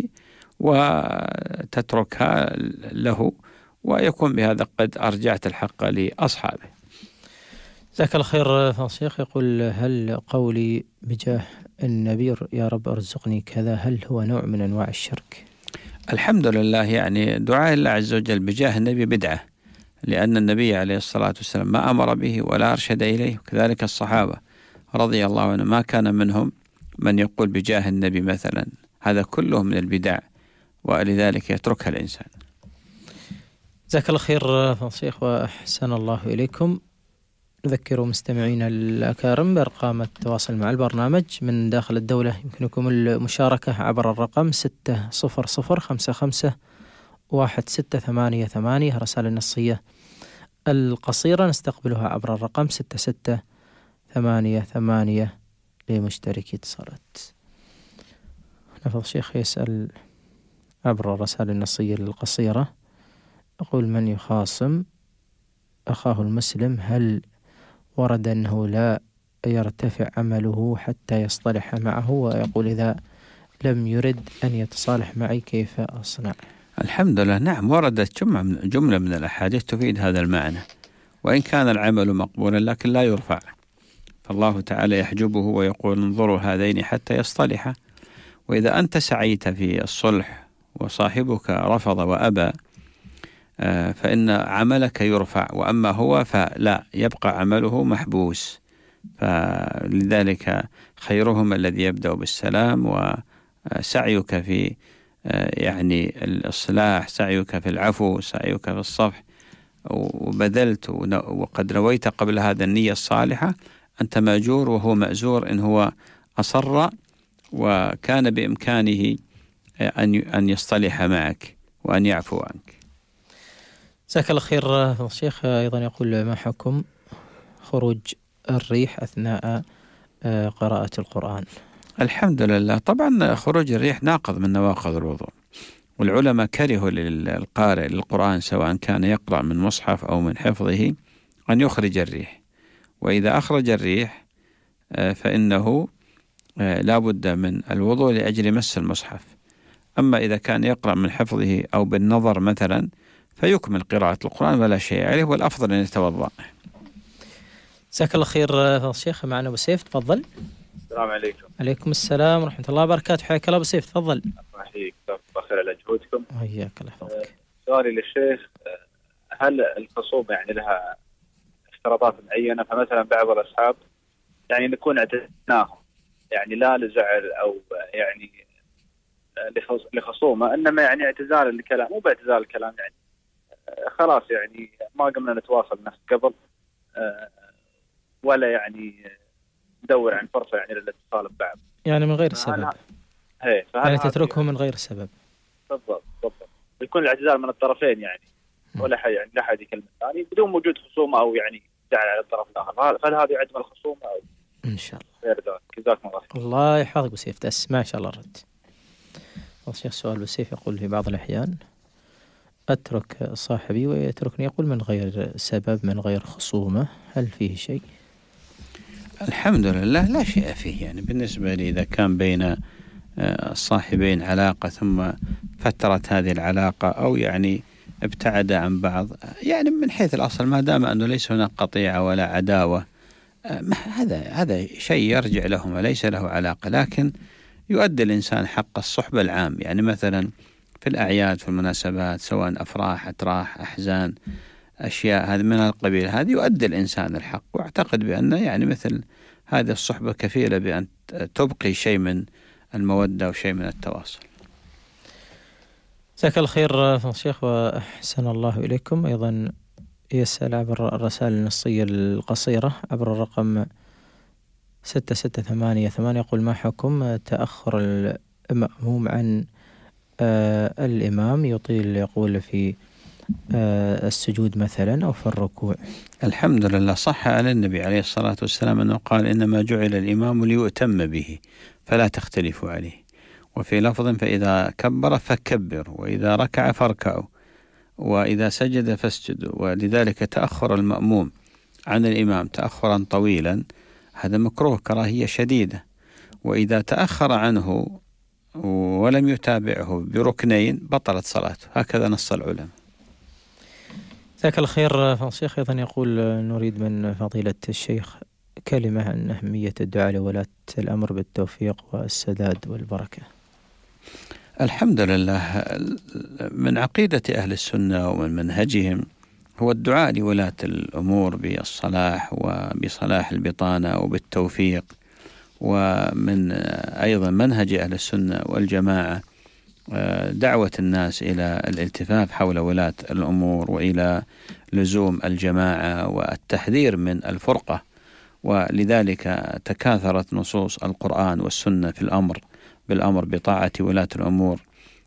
وتتركها له، ويكون بهذا قد أرجعت الحق لأصحابه. جزاك الله خير فضل الشيخ. يقول هل قولي بجاه النبي يا رب ارزقني كذا، هل هو نوع من أنواع الشرك؟ الحمد لله، يعني دعاء الله عز وجل بجاه النبي بدعة، لأن النبي عليه الصلاة والسلام ما أمر به ولا أرشد إليه، وكذلك الصحابة رضي الله عنهم ما كان منهم من يقول بجاه النبي مثلا، هذا كله من البدع، ولذلك يتركها الإنسان. جزاك الله خير فضيلة الشيخ وأحسن الله إليكم. نذكر مستمعينا الأكارم بأرقام التواصل مع البرنامج من داخل الدولة. يمكنكم المشاركة عبر الرقم 600551688. رسائل النصية القصيرة نستقبلها عبر الرقم 6688 لمشتركي اتصالات. فضيلة الشيخ يسأل عبر الرسائل النصية القصيرة، يقول: من يخاصم أخاه المسلم هل ورد أنه لا يرتفع عمله حتى يصطلح معه؟ ويقول: إذا لم يرد أن يتصالح معي كيف أصنع؟ الحمد لله، نعم، وردت جملة من الأحاديث تفيد هذا المعنى، وإن كان العمل مقبولا لكن لا يرفع، فالله تعالى يحجبه ويقول: انظروا هذين حتى يصطلحا. وإذا أنت سعيت في الصلح وصاحبك رفض وأبى فإن عملك يرفع، وأما هو فلا، يبقى عمله محبوس. فلذلك خيرهم الذي يبدأ بالسلام، وسعيك في يعني الإصلاح، سعيك في العفو، سعيك في الصفح، وبذلت وقد رويت قبل هذا النية الصالحة، أنت مأجور وهو مأزور إن هو أصر وكان بإمكانه أن يصطلح معك وأن يعفو عنك. جزاك الله خير فضيلة الشيخ. أيضا يقول: ما حكم خروج الريح أثناء قراءة القرآن؟ الحمد لله، طبعا خروج الريح ناقض من نواقض الوضوء، والعلماء كرهوا للقارئ للقرآن سواء كان يقرأ من مصحف أو من حفظه أن يخرج الريح، وإذا أخرج الريح فإنه لا بد من الوضوء لأجل مس المصحف. أما إذا كان يقرأ من حفظه أو بالنظر مثلا فيكمل قراءة القرآن ولا شيء عليه، والأفضل أن يتوضأ. جزاك الله خير فضيلة الشيخ. معنا أبو سيف، تفضل. السلام عليكم. عليكم السلام ورحمة الله وبركاته. حياك الله أبو سيف، تفضل. الله يحييك، بخير على جهودكم. وياك، الله يحفظك. سؤالي للشيخ: هل الخصومة يعني لها اشتراطات معينة؟ فمثلا بعض الأصحاب يعني نكون اعتزلناهم، يعني لا لزعل أو يعني لخصومة، إنما يعني اعتزال الكلام، مو باعتزال الكلام، يعني خلاص يعني ما قمنا نتواصل نفس قبل، ولا يعني ندور عن فرصة يعني للاتصال ببعض، يعني من غير سبب. يعني تتركه من غير سبب. بالضبط. يكون الاعتزال من الطرفين يعني، ولا حد يعني لا حد يكلم الثاني بدون وجود خصومة أو يعني زعل على الطرف الآخر. هل هذا يعد من الخصومة أو إن شاء الله؟ غير ذلك. جزاكم الله خير. الله يحفظك بسيف، تسمع إن شاء الله الرد. الشيخ سؤال بسيف يقول: في بعض الأحيان أترك صاحبي ويتركني، يقول من غير سبب، من غير خصومة، هل فيه شيء؟ الحمد لله لا شيء فيه، يعني بالنسبة لي إذا كان بين الصاحبين علاقة ثم فترت هذه العلاقة أو يعني ابتعد عن بعض، يعني من حيث الأصل ما دام أنه ليس هناك قطيعة ولا عداوة، هذا شيء يرجع لهم وليس له علاقة. لكن يؤدي الإنسان حق الصحبة العام، يعني مثلا في الأعياد، في المناسبات، سواء أفراح، أتراح، أحزان، أشياء هذه من القبيل، هذه يؤدي الإنسان الحق. وأعتقد بأن يعني مثل هذه الصحبة كفيلة بأن تبقي شيء من المودة وشيء من التواصل. جزاك الله خير فضيلة الشيخ وأحسن الله إليكم. أيضا يسأل عبر الرسائل النصية القصيرة عبر الرقم 6688، يقول: ما حكم تأخر المأموم عن الإمام، يطيل يقول في السجود مثلا أو في الركوع؟ الحمد لله، صح عن النبي عليه الصلاة والسلام أنه قال: إنما جعل الإمام ليؤتم به فلا تختلفوا عليه. وفي لفظ: فإذا كبر فكبر، وإذا ركع فاركعوا، وإذا سجد فاسجدوا. ولذلك تأخر المأموم عن الإمام تأخرا طويلا هذا مكروه كراهية شديدة. وإذا تأخر عنه ولم يتابعه بركنين بطلت صلاته، هكذا نص العلماء. جزاك الله خير فضيلة الشيخ. أيضا يقول: نريد من فضيلة الشيخ كلمة عن أهمية الدعاء لولاة الأمر بالتوفيق والسداد والبركة. الحمد لله، من عقيدة أهل السنة ومن منهجهم هو الدعاء لولاة الأمور بالصلاح وبصلاح البطانة وبالتوفيق. ومن أيضا منهج أهل السنة والجماعة دعوة الناس إلى الالتفاف حول ولاة الأمور وإلى لزوم الجماعة والتحذير من الفرقة. ولذلك تكاثرت نصوص القرآن والسنة في بالأمر بطاعة ولاة الأمور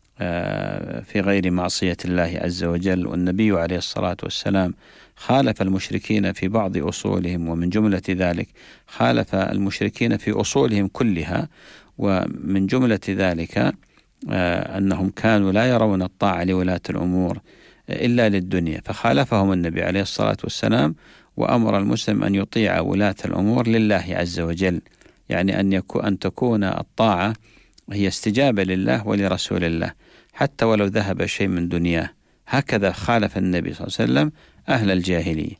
في غير معصية الله عز وجل. والنبي عليه الصلاة والسلام خالف المشركين في بعض أصولهم، ومن جملة ذلك خالف المشركين في أصولهم كلها، ومن جملة ذلك أنهم كانوا لا يرون الطاعة لولاة الأمور إلا للدنيا، فخالفهم النبي عليه الصلاة والسلام وأمر المسلم أن يطيع ولاة الأمور لله عز وجل، يعني أن تكون الطاعة هي استجابة لله ولرسول الله حتى ولو ذهب شيء من دنياه. هكذا خالف النبي صلى الله عليه وسلم أهل الجاهلية.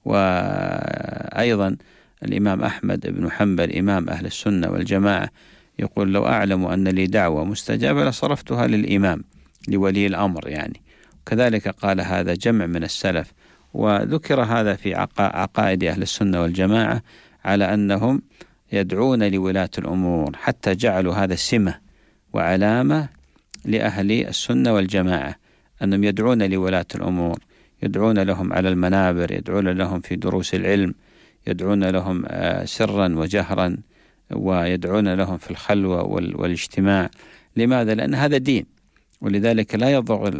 وأيضا الإمام أحمد بن حنبل إمام أهل السنة والجماعة يقول: لو أعلم أن لي دعوة مستجابة لصرفتها للإمام لولي الأمر يعني. كذلك قال هذا جمع من السلف، وذكر هذا في عقائد أهل السنة والجماعة على أنهم يدعون لولاة الأمور، حتى جعلوا هذا سمة وعلامة لأهل السنة والجماعة أنهم يدعون لولاة الأمور، يدعون لهم على المنابر، يدعون لهم في دروس العلم، يدعون لهم سرا وجهرا، ويدعون لهم في الخلوة والاجتماع. لماذا؟ لأن هذا دين، ولذلك لا يضع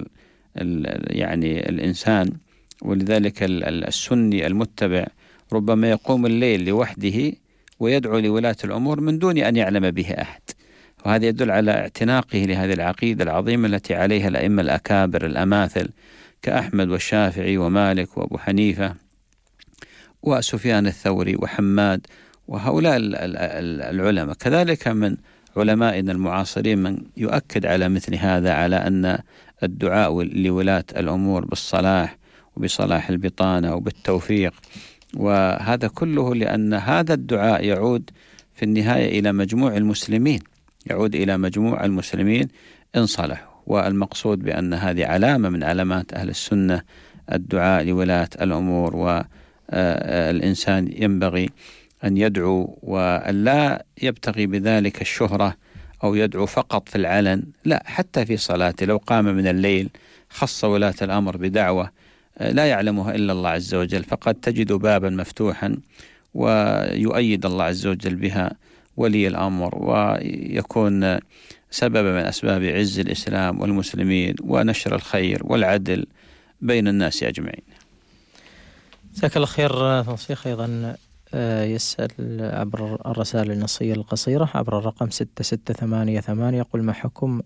يعني الإنسان. ولذلك السني المتبع ربما يقوم الليل لوحده ويدعو لولاة الأمور من دون أن يعلم به أحد، وهذا يدل على اعتناقه لهذه العقيدة العظيمة التي عليها الأئمة الأكابر الأماثل كأحمد والشافعي ومالك وأبو حنيفة وسفيان الثوري وحماد وهؤلاء العلماء. كذلك من علمائنا المعاصرين من يؤكد على مثل هذا، على أن الدعاء لولاة الأمور بالصلاح وبصلاح البطانة وبالتوفيق، وهذا كله لأن هذا الدعاء يعود في النهاية إلى مجموع المسلمين، يعود إلى مجموع المسلمين إن صلحوا. والمقصود بأن هذه علامة من علامات أهل السنة، الدعاء لولاة الأمور. والإنسان ينبغي أن يدعو وأن لا يبتغي بذلك الشهرة أو يدعو فقط في العلن، لا، حتى في صلاته لو قام من الليل خص ولاة الأمر بدعوة لا يعلمها إلا الله عز وجل، فقد تجد بابا مفتوحا ويؤيد الله عز وجل بها ولي الأمر، ويكون سبب من أسباب عز الإسلام والمسلمين ونشر الخير والعدل بين الناس أجمعين. جزاك الله خير شيخ. أيضا يسأل عبر الرسائل النصية القصيرة عبر الرقم 6688 يقول: ما حكم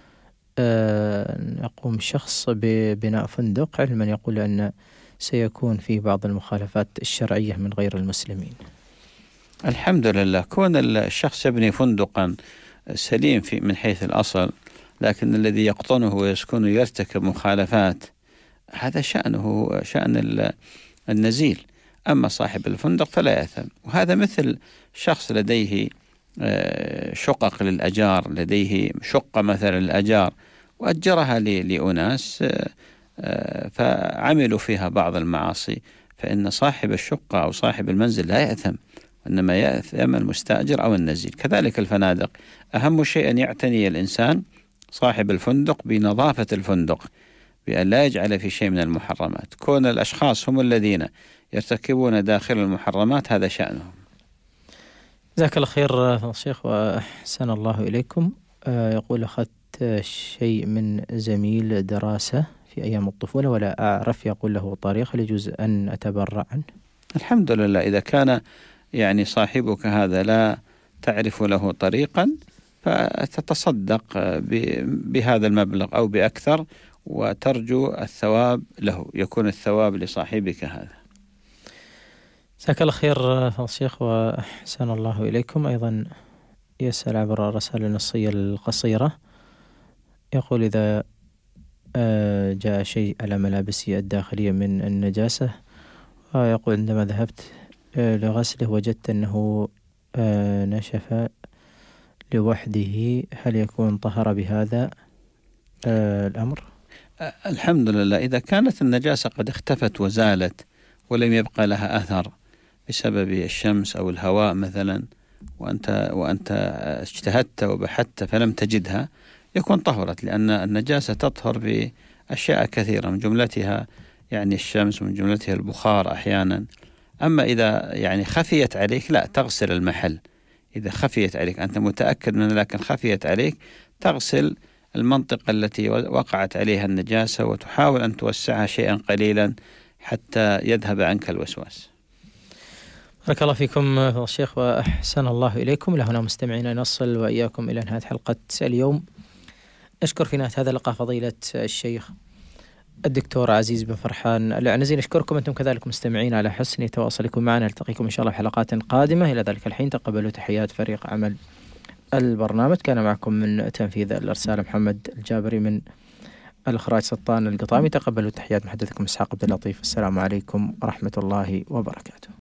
يقوم شخص ببناء فندق علما يقول أن سيكون فيه بعض المخالفات الشرعية من غير المسلمين؟ الحمد لله، كون الشخص يبني فندقا سليم من حيث الأصل، لكن الذي يقطنه ويسكنه يرتكب مخالفات، هذا شأن النزيل. أما صاحب الفندق فلا يأثم. وهذا مثل شخص لديه شقق للأجار، لديه شقة مثلا للأجار وأجرها لأناس فعملوا فيها بعض المعاصي، فإن صاحب الشقة أو صاحب المنزل لا يأثم، إنما يأثم المستأجر أو النزيل. كذلك الفنادق، أهم شيء أن يعتني الإنسان صاحب الفندق بنظافة الفندق، بأن لا يجعل في شيء من المحرمات. كون الأشخاص هم الذين يرتكبون داخل المحرمات هذا شأنهم. جزاك الله خير شيخ وأحسن الله إليكم. يقول: أخذت شيء من زميل دراسة في أيام الطفولة ولا أعرف يقول له طريقة يجوز أن أتبرع عنه. الحمد لله، إذا كان يعني صاحبك هذا لا تعرف له طريقا فتتصدق بهذا المبلغ أو بأكثر وترجو الثواب له، يكون الثواب لصاحبك هذا. جزاك الله خير شيخ وأحسن الله إليكم. أيضا يسأل عبر الرسائل النصية القصيرة يقول: إذا جاء شيء على ملابسي الداخلية من النجاسة، يقول: عندما ذهبت لغسله وجدت أنه نشف لوحده، هل يكون طهر بهذا الأمر؟ الحمد لله. إذا كانت النجاسة قد اختفت وزالت ولم يبقى لها أثر بسبب الشمس أو الهواء مثلا، وأنت اجتهدت وبحثت فلم تجدها، يكون طهرت، لأن النجاسة تطهر بأشياء كثيرة، من جملتها يعني الشمس، ومن جملتها البخار أحيانا. أما إذا يعني خفيت عليك، لا، تغسل المحل. إذا خفيت عليك أنت متأكد منها لكن خفيت عليك، تغسل المنطقة التي وقعت عليها النجاسة وتحاول أن توسعها شيئا قليلا حتى يذهب عنك الوسواس. بارك الله فيكم الشيخ وأحسن الله إليكم. لهنا مستمعين نصل وإياكم إلى نهاية حلقة اليوم. أشكر في نهاية هذا اللقاء فضيلة الشيخ الدكتور عزيز بن فرحان العنزي. نشكركم أنتم كذلك مستمعين على حسن تواصلكم معنا. نلتقيكم إن شاء الله في حلقات قادمة. إلى ذلك الحين تقبلوا تحيات فريق عمل البرنامج. كان معكم من تنفيذ الإرسال محمد الجابري، من الإخراج سلطان القطامي. تقبلوا تحيات محدثكم إسحاق عبد اللطيف. السلام عليكم ورحمة الله وبركاته.